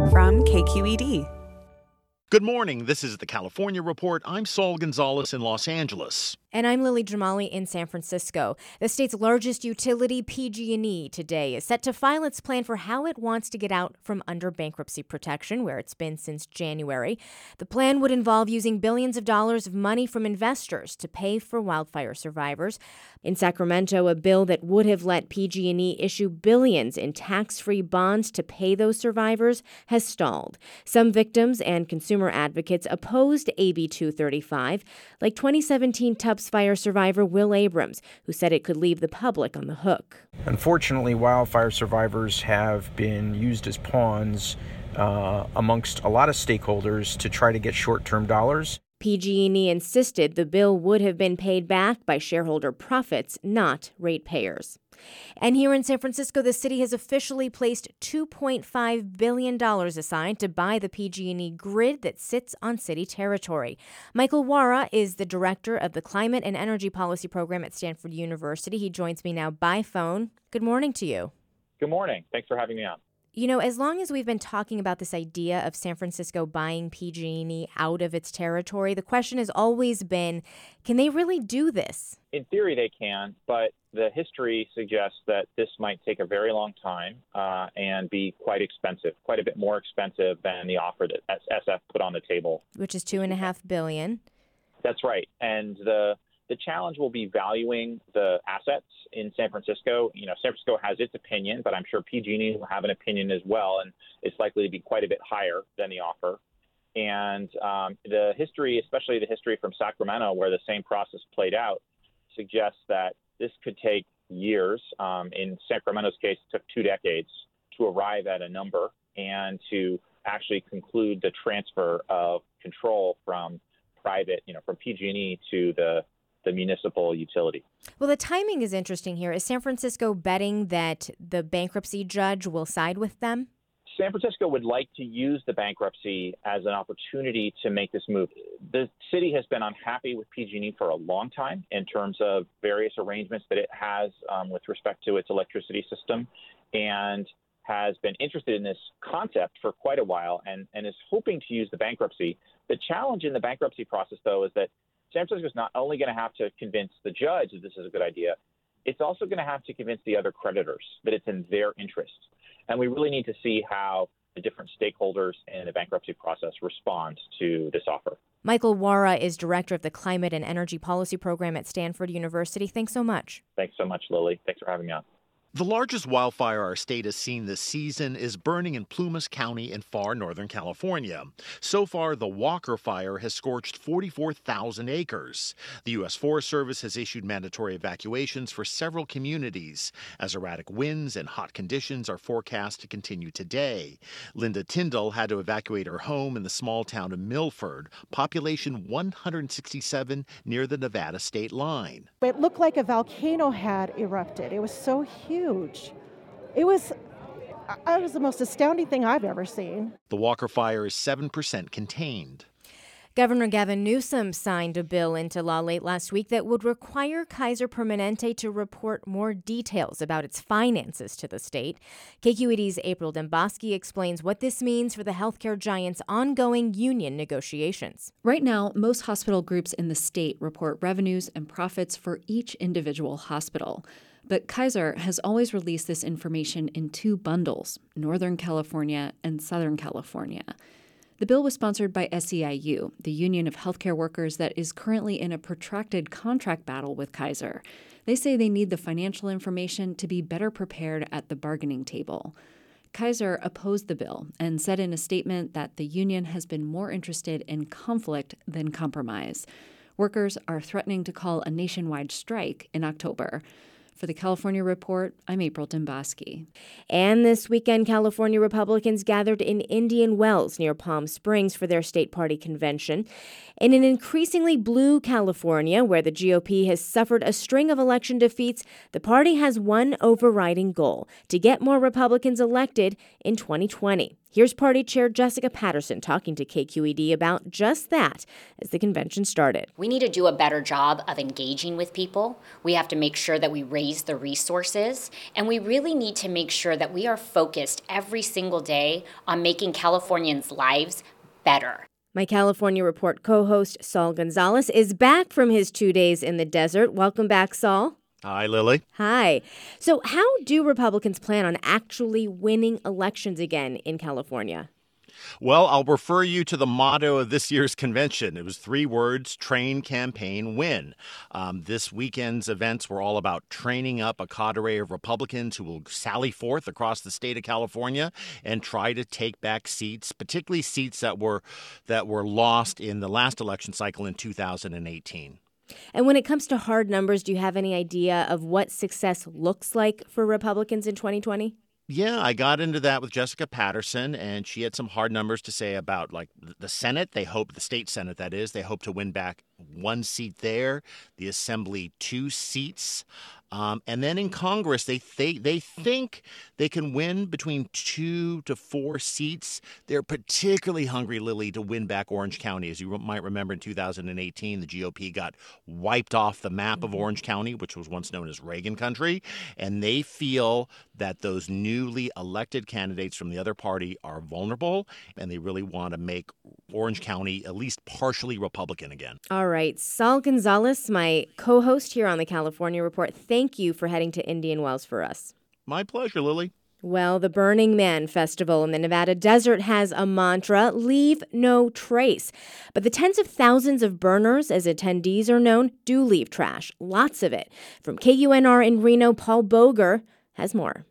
from KQED. Good morning. This is the California Report. I'm Saul Gonzalez in Los Angeles. And I'm Lily Jamali in San Francisco. The state's largest utility, PG&E, today is set to file its plan for how it wants to get out from under bankruptcy protection, where it's been since January. The plan would involve using billions of dollars of money from investors to pay for wildfire survivors. In Sacramento, a bill that would have let PG&E issue billions in tax-free bonds to pay those survivors has stalled. Some victims and consumer advocates opposed AB 235, like 2017 Tubbs fire survivor Will Abrams, who said it could leave the public on the hook. Unfortunately, wildfire survivors have been used as pawns amongst a lot of stakeholders to try to get short-term dollars. PG&E insisted the bill would have been paid back by shareholder profits, not ratepayers. And here in San Francisco, the city has officially placed $2.5 billion aside to buy the PG&E grid that sits on city territory. Michael Wara is the director of the Climate and Energy Policy Program at Stanford University. He joins me now by phone. Good morning to you. Good morning. Thanks for having me on. You know, as long as we've been talking about this idea of San Francisco buying PG&E out of its territory, the question has always been, can they really do this? In theory, they can, but the history suggests that this might take a very long time and be quite expensive, quite a bit more expensive than the offer that SF put on the table. Which is $2.5 billion. That's right. And the challenge will be valuing the assets in San Francisco. You know, San Francisco has its opinion, but I'm sure PG&E will have an opinion as well, and it's likely to be quite a bit higher than the offer. And the history, especially the history from Sacramento, where the same process played out, suggests that this could take years. In Sacramento's case, it took 2 decades to arrive at a number and to actually conclude the transfer of control from private, from PG&E to the municipal utility. Well, the timing is interesting here. Is San Francisco betting that the bankruptcy judge will side with them? San Francisco would like to use the bankruptcy as an opportunity to make this move. The city has been unhappy with PG&E for a long time in terms of various arrangements that it has with respect to its electricity system, and has been interested in this concept for quite a while and is hoping to use the bankruptcy. The challenge in the bankruptcy process, though, is that San Francisco is not only going to have to convince the judge that this is a good idea, it's also going to have to convince the other creditors that it's in their interest. And we really need to see how the different stakeholders in the bankruptcy process respond to this offer. Michael Wara is director of the Climate and Energy Policy Program at Stanford University. Thanks so much. Thanks so much, Lily. Thanks for having me on. The largest wildfire our state has seen this season is burning in Plumas County in far northern California. So far, the Walker Fire has scorched 44,000 acres. The U.S. Forest Service has issued mandatory evacuations for several communities, as erratic winds and hot conditions are forecast to continue today. Linda Tyndall had to evacuate her home in the small town of Milford, population 167 near the Nevada state line. It looked like a volcano had erupted. It was so huge. It was the most astounding thing I've ever seen. The Walker Fire is 7% contained. Governor Gavin Newsom signed a bill into law late last week that would require Kaiser Permanente to report more details about its finances to the state. KQED's April Dembosky explains what this means for the healthcare giant's ongoing union negotiations. Right now, most hospital groups in the state report revenues and profits for each individual hospital. But Kaiser has always released this information in 2 bundles, Northern California and Southern California. The bill was sponsored by SEIU, the union of healthcare workers that is currently in a protracted contract battle with Kaiser. They say they need the financial information to be better prepared at the bargaining table. Kaiser opposed the bill and said in a statement that the union has been more interested in conflict than compromise. Workers are threatening to call a nationwide strike in October. For the California Report, I'm April Dembosky. And this weekend, California Republicans gathered in Indian Wells near Palm Springs for their state party convention. In an increasingly blue California, where the GOP has suffered a string of election defeats, the party has one overriding goal: to get more Republicans elected in 2020. Here's Party Chair Jessica Patterson talking to KQED about just that as the convention started. We need to do a better job of engaging with people. We have to make sure that we raise the resources, and we really need to make sure that we are focused every single day on making Californians' lives better. My California Report co-host Saul Gonzalez is back from his 2 days in the desert. Welcome back, Saul. Hi, Lily. Hi. So how do Republicans plan on actually winning elections again in California? Well, I'll refer you to the motto of this year's convention. It was 3 words: train, campaign, win. This weekend's events were all about training up a cadre of Republicans who will sally forth across the state of California and try to take back seats, particularly seats that were lost in the last election cycle in 2018. And when it comes to hard numbers, do you have any idea of what success looks like for Republicans in 2020? Yeah, I got into that with Jessica Patterson, and she had some hard numbers to say about like the Senate. They hope, the state Senate, that is, they hope to win back 1 seat there, the Assembly 2 seats. And then in Congress, they think they can win between 2 to 4 seats. They're particularly hungry, Lily, to win back Orange County. As you might remember, in 2018, the GOP got wiped off the map of Orange County, which was once known as Reagan country. And they feel that those newly elected candidates from the other party are vulnerable, and they really want to make Orange County at least partially Republican again. All right. Saul Gonzalez, my co-host here on the California Report, thank you for heading to Indian Wells for us. My pleasure, Lily. Well, the Burning Man Festival in the Nevada desert has a mantra: leave no trace. But the tens of thousands of burners, as attendees are known, do leave trash. Lots of it. From KUNR in Reno, Paul Boger has more.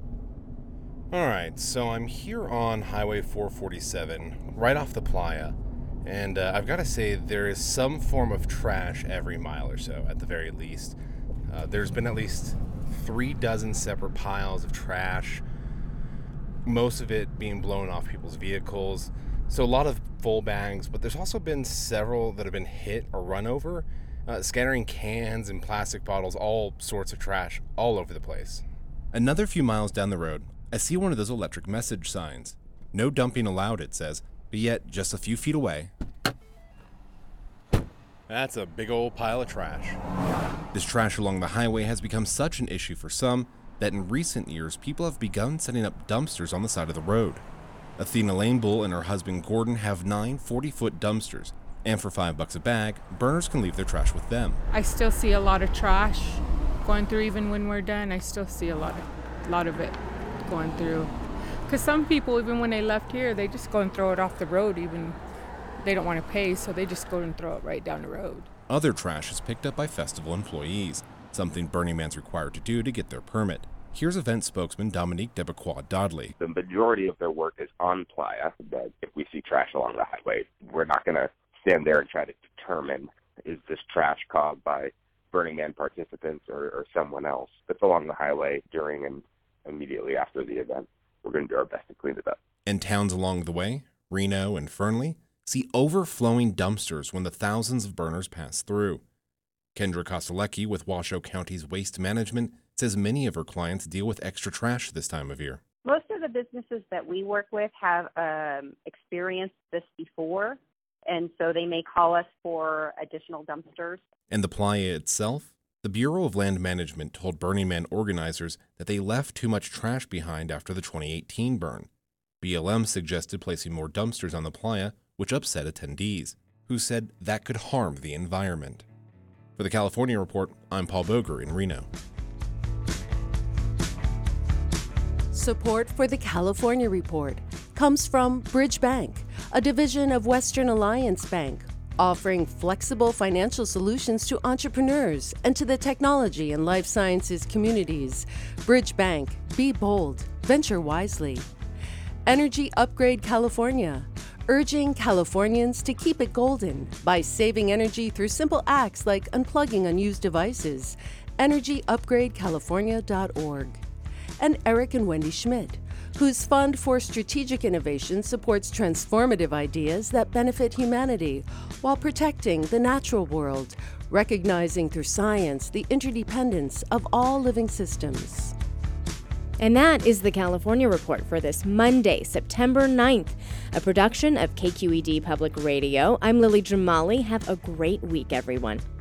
All right, so I'm here on Highway 447, right off the playa, and I've got to say there is some form of trash every mile or so, at the very least. There's been at least 3 dozen separate piles of trash, most of it being blown off people's vehicles, so a lot of full bags, but there's also been several that have been hit or run over, scattering cans and plastic bottles, all sorts of trash all over the place. Another few miles down the road, I see one of those electric message signs. No dumping allowed, it says, but yet just a few feet away. That's a big old pile of trash. This trash along the highway has become such an issue for some that in recent years people have begun setting up dumpsters on the side of the road. Athena Lanebull and her husband Gordon have 9 40-foot dumpsters, and for $5 a bag, burners can leave their trash with them. I still see a lot of trash going through. Even when we're done, I still see a lot of it going through. Because some people, even when they left here, they just go and throw it off the road. Even they don't want to pay, so they just go and throw it right down the road. Other trash is picked up by festival employees, something Burning Man's required to do to get their permit. Here's event spokesman Dominique Debequois Dodley. The majority of their work is on playa, but if we see trash along the highway, we're not going to stand there and try to determine, is this trash caused by Burning Man participants or someone else. If it's along the highway during and immediately after the event, we're going to do our best to clean it up. And towns along the way, Reno and Fernley, see overflowing dumpsters when the thousands of burners pass through. Kendra Kostelecki with Washoe County's Waste Management says many of her clients deal with extra trash this time of year. Most of the businesses that we work with have experienced this before, and so they may call us for additional dumpsters. And the playa itself? The Bureau of Land Management told Burning Man organizers that they left too much trash behind after the 2018 burn. BLM suggested placing more dumpsters on the playa, which upset attendees, who said that could harm the environment. For the California Report, I'm Paul Boger in Reno. Support for the California Report comes from Bridge Bank, a division of Western Alliance Bank, offering flexible financial solutions to entrepreneurs and to the technology and life sciences communities. Bridge Bank, be bold, venture wisely. Energy Upgrade California, urging Californians to keep it golden by saving energy through simple acts like unplugging unused devices. EnergyUpgradeCalifornia.org. And Eric and Wendy Schmidt, whose Fund for Strategic Innovation supports transformative ideas that benefit humanity while protecting the natural world, recognizing through science the interdependence of all living systems. And that is the California Report for this Monday, September 9th, a production of KQED Public Radio. I'm Lily Jamali. Have a great week, everyone.